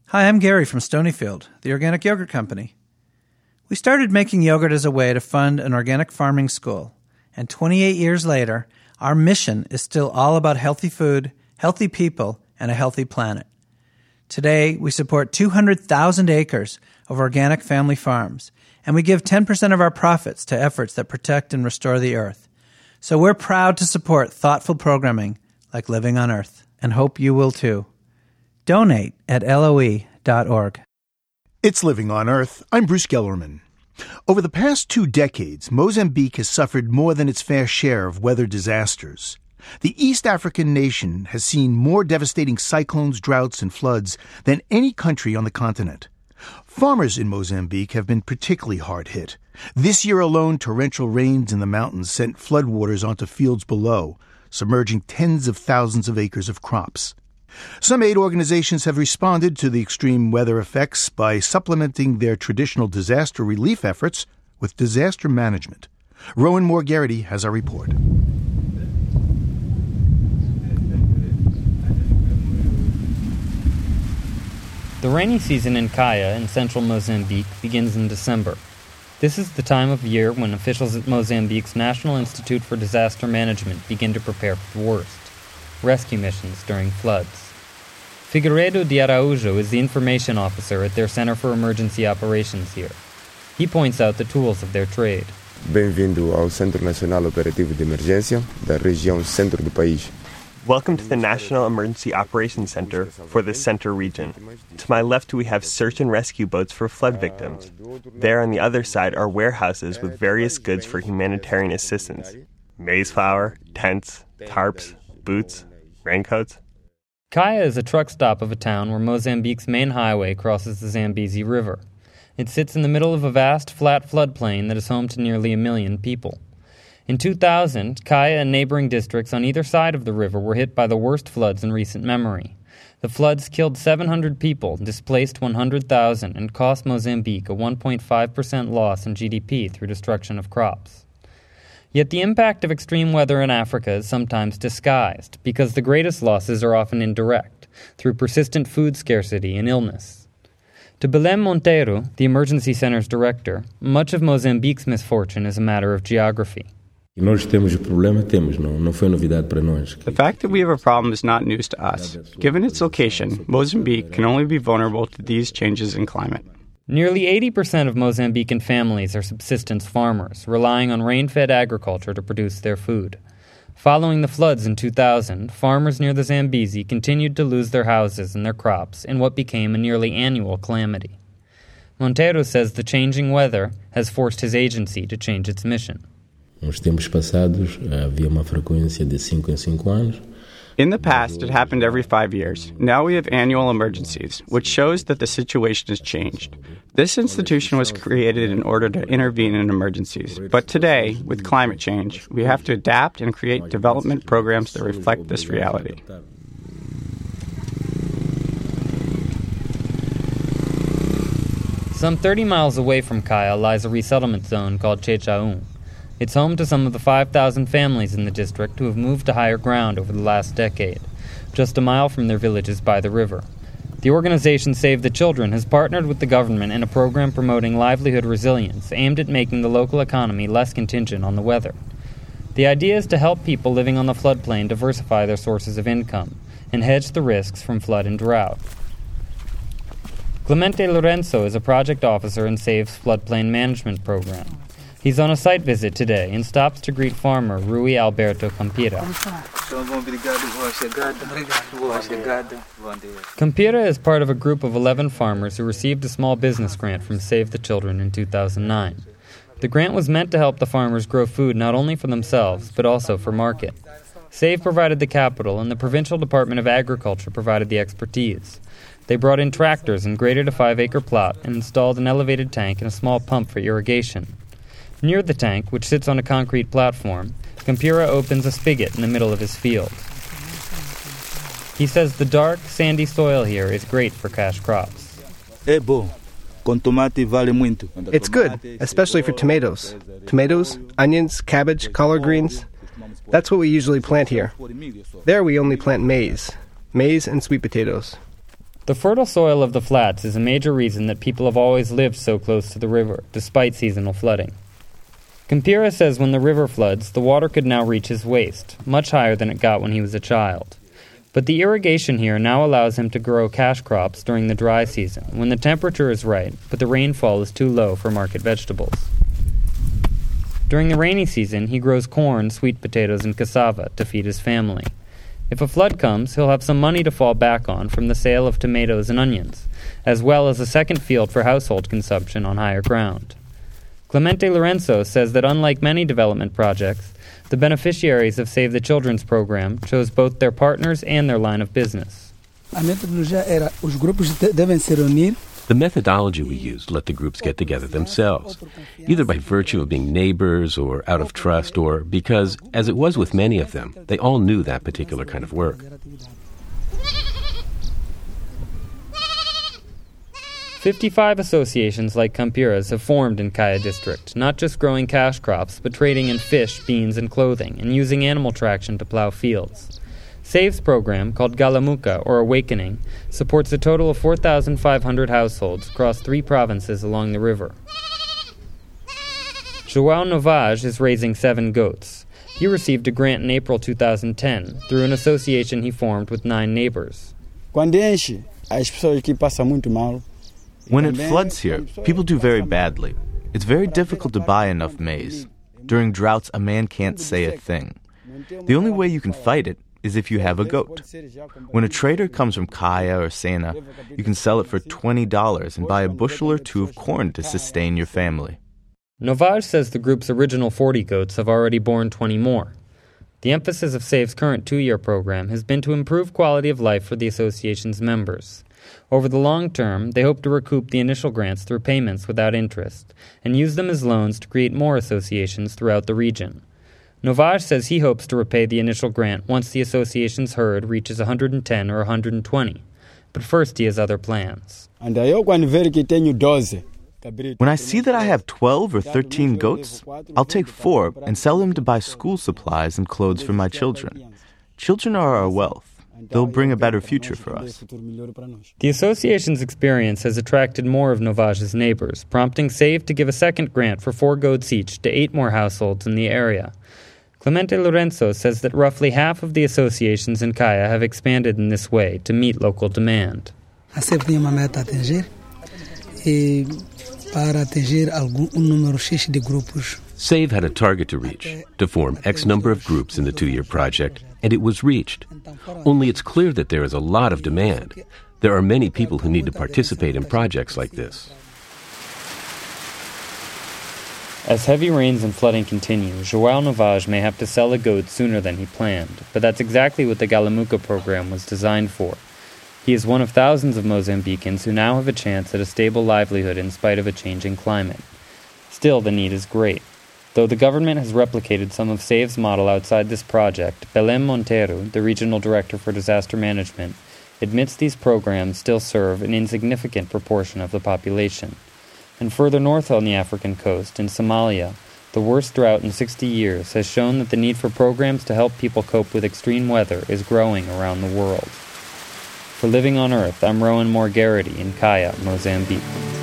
Hi, I'm Gary from Stonyfield, the organic yogurt company. We started making yogurt as a way to fund an organic farming school, and 28 years later, our mission is still all about healthy food, healthy people, and a healthy planet. Today, we support 200,000 acres of organic family farms, and we give 10% of our profits to efforts that protect and restore the earth. So we're proud to support thoughtful programming like Living on Earth, and hope you will too. Donate at LOE.org. It's Living on Earth. I'm Bruce Gellerman. Over the past 2 decades, Mozambique has suffered more than its fair share of weather disasters. The East African nation has seen more devastating cyclones, droughts, and floods than any country on the continent. Farmers in Mozambique have been particularly hard hit. This year alone, torrential rains in the mountains sent floodwaters onto fields below, submerging tens of thousands of acres of crops. Some aid organizations have responded to the extreme weather effects by supplementing their traditional disaster relief efforts with disaster management. Rowan Moore-Garrity has our report. The rainy season in Kaya in central Mozambique begins in December. This is the time of year when officials at Mozambique's National Institute for Disaster Management begin to prepare for the worst: rescue missions during floods. Figueiredo de Araújo is the information officer at their Center for Emergency Operations here. He points out the tools of their trade. Bem-vindo ao Centro Nacional Operativo de Emergência da região centro do país. Welcome to the National Emergency Operations Center for the Center region. To my left, we have search and rescue boats for flood victims. There on the other side are warehouses with various goods for humanitarian assistance: maize flour, tents, tarps, boots, raincoats. Kaya is a truck stop of a town where Mozambique's main highway crosses the Zambezi River. It sits in the middle of a vast, flat floodplain that is home to nearly 1 million people. In 2000, Kaya and neighboring districts on either side of the river were hit by the worst floods in recent memory. The floods killed 700 people, displaced 100,000, and cost Mozambique a 1.5% loss in GDP through destruction of crops. Yet the impact of extreme weather in Africa is sometimes disguised, because the greatest losses are often indirect, through persistent food scarcity and illness. To Belém Monteiro, the Emergency Center's director, much of Mozambique's misfortune is a matter of geography. The fact that we have a problem is not news to us. Given its location, Mozambique can only be vulnerable to these changes in climate. Nearly 80% of Mozambican families are subsistence farmers, relying on rain-fed agriculture to produce their food. Following the floods in 2000, farmers near the Zambezi continued to lose their houses and their crops in what became a nearly annual calamity. Monteiro says the changing weather has forced his agency to change its mission. Nos tempos passados, havia uma frequência de 5 em 5 anos. In the past, it happened every 5 years. Now we have annual emergencies, which shows that the situation has changed. This institution was created in order to intervene in emergencies. But today, with climate change, we have to adapt and create development programs that reflect this reality. Some 30 miles away from Kaya lies a resettlement zone called Chechaun. It's home to some of the 5,000 families in the district who have moved to higher ground over the last decade, just a mile from their villages by the river. The organization Save the Children has partnered with the government in a program promoting livelihood resilience aimed at making the local economy less contingent on the weather. The idea is to help people living on the floodplain diversify their sources of income and hedge the risks from flood and drought. Clemente Lorenzo is a project officer in Save's floodplain management program. He's on a site visit today and stops to greet farmer Rui Alberto Campira. Campira is part of a group of 11 farmers who received a small business grant from Save the Children in 2009. The grant was meant to help the farmers grow food not only for themselves, but also for market. Save provided the capital, and the Provincial Department of Agriculture provided the expertise. They brought in tractors and graded a 5-acre plot and installed an elevated tank and a small pump for irrigation. Near the tank, which sits on a concrete platform, Campira opens a spigot in the middle of his field. He says the dark, sandy soil here is great for cash crops. It's good, especially for tomatoes. Tomatoes, onions, cabbage, collard greens. That's what we usually plant here. There we only plant maize and sweet potatoes. The fertile soil of the flats is a major reason that people have always lived so close to the river, despite seasonal flooding. Campira says when the river floods, the water could now reach his waist, much higher than it got when he was a child. But the irrigation here now allows him to grow cash crops during the dry season, when the temperature is right, but the rainfall is too low for market vegetables. During the rainy season, he grows corn, sweet potatoes, and cassava to feed his family. If a flood comes, he'll have some money to fall back on from the sale of tomatoes and onions, as well as a second field for household consumption on higher ground. Clemente Lorenzo says that unlike many development projects, the beneficiaries of Save the Children's program chose both their partners and their line of business. The methodology we used let the groups get together themselves, either by virtue of being neighbors or out of trust or because, as it was with many of them, they all knew that particular kind of work. 55 associations like Campira's have formed in Caya District, not just growing cash crops, but trading in fish, beans, and clothing, and using animal traction to plow fields. SAVE's program, called Galamuca, or Awakening, supports a total of 4,500 households across 3 provinces along the river. João Novage is raising 7 goats. He received a grant in April 2010 through an association he formed with 9 neighbors. When it floods here, people do very badly. It's very difficult to buy enough maize. During droughts, a man can't say a thing. The only way you can fight it is if you have a goat. When a trader comes from Caya or Sena, you can sell it for $20 and buy a bushel or 2 of corn to sustain your family. Novage says the group's original 40 goats have already borne 20 more. The emphasis of SAVE's current 2-year program has been to improve quality of life for the association's members. Over the long term, they hope to recoup the initial grants through payments without interest and use them as loans to create more associations throughout the region. Novage says he hopes to repay the initial grant once the association's herd reaches 110 or 120. But first he has other plans. When I see that I have 12 or 13 goats, I'll take 4 and sell them to buy school supplies and clothes for my children. Children are our wealth. They'll bring a better future for us. The association's experience has attracted more of Novage's neighbors, prompting SAVE to give a second grant for 4 goats each to 8 more households in the area. Clemente Lorenzo says that roughly half of the associations in Caya have expanded in this way to meet local demand. SAVE had a target to reach, to form X number of groups in the 2-year project, and it was reached. Only it's clear that there is a lot of demand. There are many people who need to participate in projects like this. As heavy rains and flooding continue, João Novage may have to sell a goat sooner than he planned, but that's exactly what the Galamuca program was designed for. He is one of thousands of Mozambicans who now have a chance at a stable livelihood in spite of a changing climate. Still, the need is great. Though the government has replicated some of SAVE's model outside this project, Belém Monteiro, the regional director for disaster management, admits these programs still serve an insignificant proportion of the population. And further north on the African coast, in Somalia, the worst drought in 60 years has shown that the need for programs to help people cope with extreme weather is growing around the world. For Living on Earth, I'm Rowan Moore Garrity in Caya, Mozambique.